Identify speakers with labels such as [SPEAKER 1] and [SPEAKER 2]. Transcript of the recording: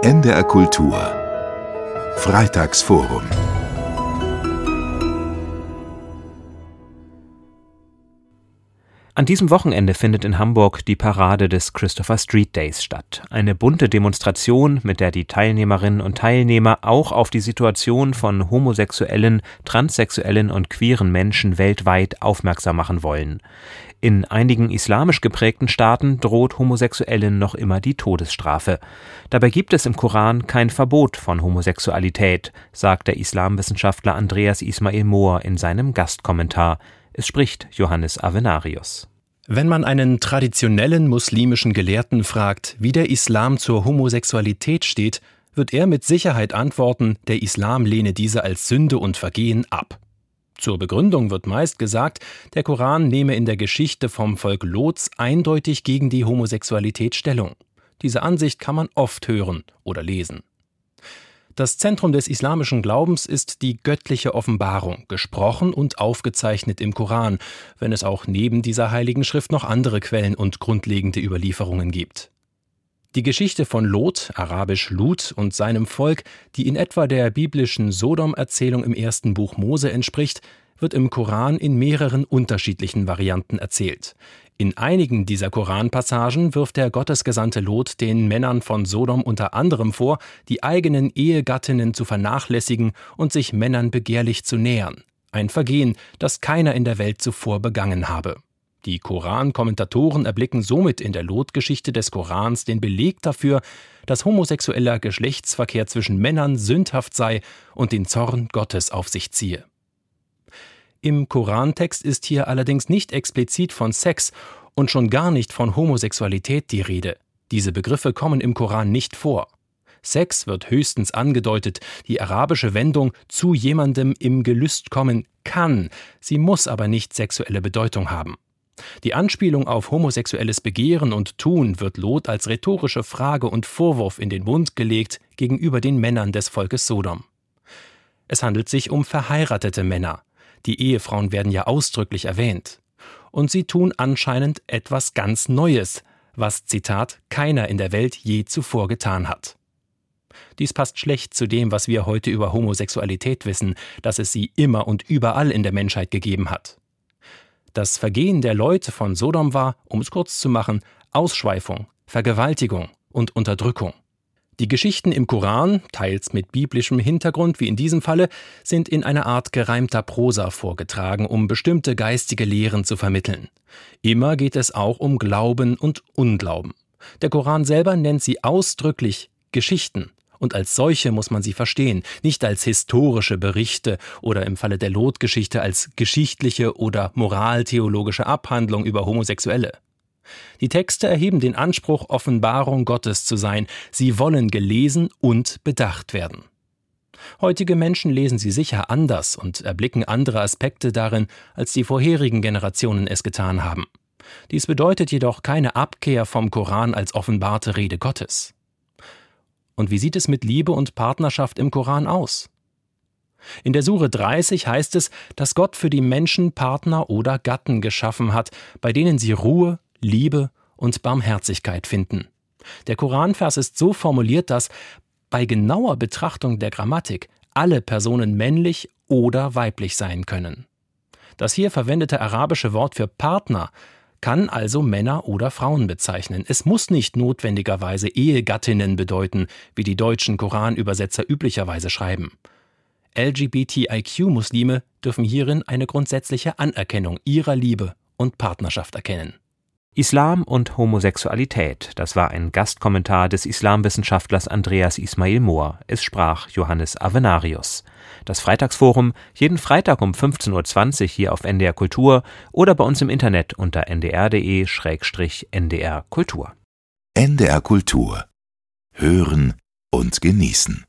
[SPEAKER 1] NDR Kultur Freitagsforum.
[SPEAKER 2] An diesem Wochenende findet in Hamburg die Parade des Christopher Street Days statt. Eine bunte Demonstration, mit der die Teilnehmerinnen und Teilnehmer auch auf die Situation von homosexuellen, transsexuellen und queeren Menschen weltweit aufmerksam machen wollen. In einigen islamisch geprägten Staaten droht Homosexuellen noch immer die Todesstrafe. Dabei gibt es im Koran kein Verbot von Homosexualität, sagt der Islamwissenschaftler Andreas Ismail Mohr in seinem Gastkommentar. Es spricht Johannes Avenarius.
[SPEAKER 3] Wenn man einen traditionellen muslimischen Gelehrten fragt, wie der Islam zur Homosexualität steht, wird er mit Sicherheit antworten, der Islam lehne diese als Sünde und Vergehen ab. Zur Begründung wird meist gesagt, der Koran nehme in der Geschichte vom Volk Lots eindeutig gegen die Homosexualität Stellung. Diese Ansicht kann man oft hören oder lesen. Das Zentrum des islamischen Glaubens ist die göttliche Offenbarung, gesprochen und aufgezeichnet im Koran, wenn es auch neben dieser heiligen Schrift noch andere Quellen und grundlegende Überlieferungen gibt. Die Geschichte von Lot, arabisch Lut, und seinem Volk, die in etwa der biblischen Sodom-Erzählung im ersten Buch Mose entspricht, wird im Koran in mehreren unterschiedlichen Varianten erzählt. In einigen dieser Koranpassagen wirft der gottesgesandte Lot den Männern von Sodom unter anderem vor, die eigenen Ehegattinnen zu vernachlässigen und sich Männern begehrlich zu nähern. Ein Vergehen, das keiner in der Welt zuvor begangen habe. Die Koran-Kommentatoren erblicken somit in der Lot-Geschichte des Korans den Beleg dafür, dass homosexueller Geschlechtsverkehr zwischen Männern sündhaft sei und den Zorn Gottes auf sich ziehe. Im Korantext ist hier allerdings nicht explizit von Sex und schon gar nicht von Homosexualität die Rede. Diese Begriffe kommen im Koran nicht vor. Sex wird höchstens angedeutet, die arabische Wendung zu jemandem im Gelüst kommen kann, sie muss aber nicht sexuelle Bedeutung haben. Die Anspielung auf homosexuelles Begehren und Tun wird Lot als rhetorische Frage und Vorwurf in den Mund gelegt gegenüber den Männern des Volkes Sodom. Es handelt sich um verheiratete Männer. Die Ehefrauen werden ja ausdrücklich erwähnt. Und sie tun anscheinend etwas ganz Neues, was, Zitat, keiner in der Welt je zuvor getan hat. Dies passt schlecht zu dem, was wir heute über Homosexualität wissen, dass es sie immer und überall in der Menschheit gegeben hat. Das Vergehen der Leute von Sodom war, um es kurz zu machen, Ausschweifung, Vergewaltigung und Unterdrückung. Die Geschichten im Koran, teils mit biblischem Hintergrund wie in diesem Falle, sind in einer Art gereimter Prosa vorgetragen, um bestimmte geistige Lehren zu vermitteln. Immer geht es auch um Glauben und Unglauben. Der Koran selber nennt sie ausdrücklich Geschichten. Und als solche muss man sie verstehen, nicht als historische Berichte oder im Falle der Lot-Geschichte als geschichtliche oder moraltheologische Abhandlung über Homosexuelle. Die Texte erheben den Anspruch, Offenbarung Gottes zu sein. Sie wollen gelesen und bedacht werden. Heutige Menschen lesen sie sicher anders und erblicken andere Aspekte darin, als die vorherigen Generationen es getan haben. Dies bedeutet jedoch keine Abkehr vom Koran als offenbarte Rede Gottes. Und wie sieht es mit Liebe und Partnerschaft im Koran aus? In der Sure 30 heißt es, dass Gott für die Menschen Partner oder Gatten geschaffen hat, bei denen sie Ruhe, Liebe und Barmherzigkeit finden. Der Koranvers ist so formuliert, dass bei genauer Betrachtung der Grammatik alle Personen männlich oder weiblich sein können. Das hier verwendete arabische Wort für Partner kann also Männer oder Frauen bezeichnen. Es muss nicht notwendigerweise Ehegattinnen bedeuten, wie die deutschen Koranübersetzer üblicherweise schreiben. LGBTIQ-Muslime dürfen hierin eine grundsätzliche Anerkennung ihrer Liebe und Partnerschaft erkennen.
[SPEAKER 2] Islam und Homosexualität, das war ein Gastkommentar des Islamwissenschaftlers Andreas Ismail Mohr. Es sprach Johannes Avenarius. Das Freitagsforum jeden Freitag um 15:20 Uhr hier auf NDR Kultur oder bei uns im Internet unter ndr.de/ndr Kultur.
[SPEAKER 1] NDR Kultur. Hören und genießen.